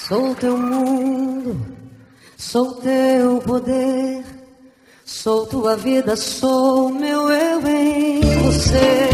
Sou teu mundo, sou teu poder, sou tua vida, sou meu eu em você.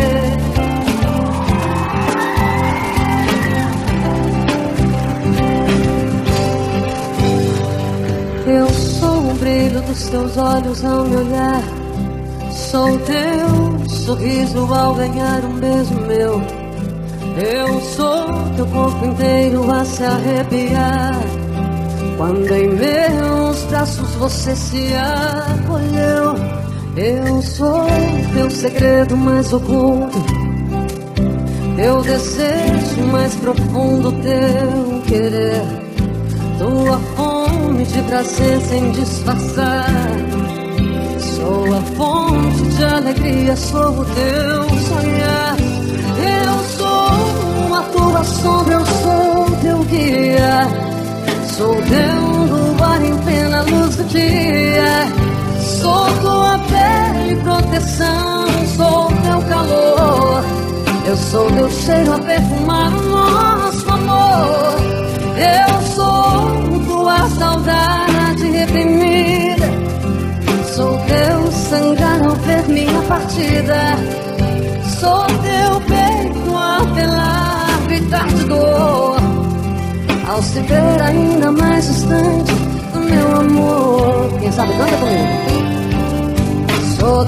Eu sou o brilho dos teus olhos ao me olhar, sou teu sorriso ao ganhar um beijo meu. Eu sou teu corpo inteiro a se arrepiar quando em meus braços você se acolheu. Eu sou teu segredo mais oculto, teu desejo mais profundo, teu querer, tua fome de prazer sem disfarçar. Sou a fonte de alegria, sou o teu sonhar. Eu sou a tua sombra, eu sou teu guia, sou teu luar em plena luz do dia. Sou tua pele e proteção, sou teu calor. Eu sou teu cheiro a perfumar o nosso amor. Eu sou tua saudade reprimida, sou teu sangrar ao ver minha partida. Sou teu peito a apelar, gritar de dor ao se ver ainda mais distante do meu amor. Quem sabe canta comigo. Sou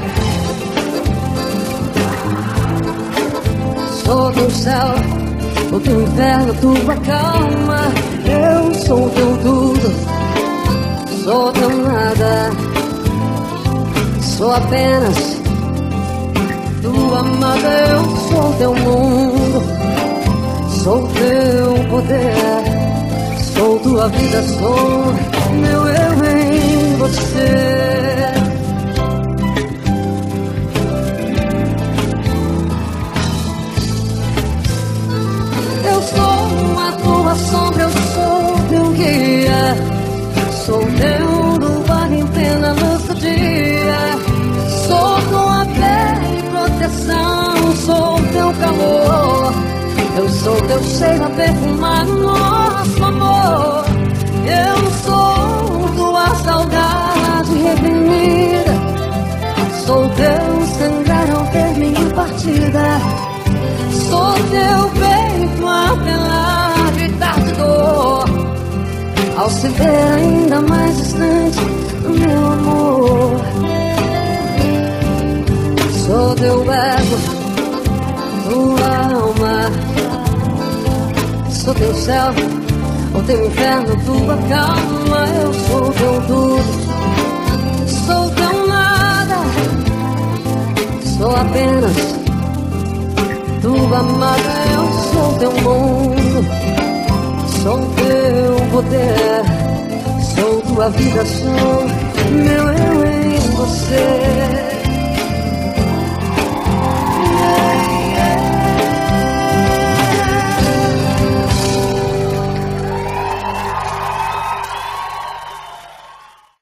teu céu, o teu inverno, tua calma. Eu sou teu tudo, sou teu nada, sou apenas tua amada. Eu sou teu mundo, sou teu poder, sou tua vida, sou meu eu em você. Eu sou a tua sombra, eu sou teu guia, sou teu luar em plena luz do dia. Sou tua pele e proteção, sou teu calor. Eu sou teu cheiro a perfumar o nosso amor. Eu sou tua saudade reprimida, sou teu sangrar ao ver minha partida. Sou teu peito a apelar, gritar de dor ao se ver ainda mais distante do meu amor. Sou teu ego, tua alma, sou teu céu, o teu inferno, tua calma. Eu sou teu tudo, sou teu nada, sou apenas tua amada. Eu sou teu mundo, sou teu poder, sou tua vida, sou meu eu em você.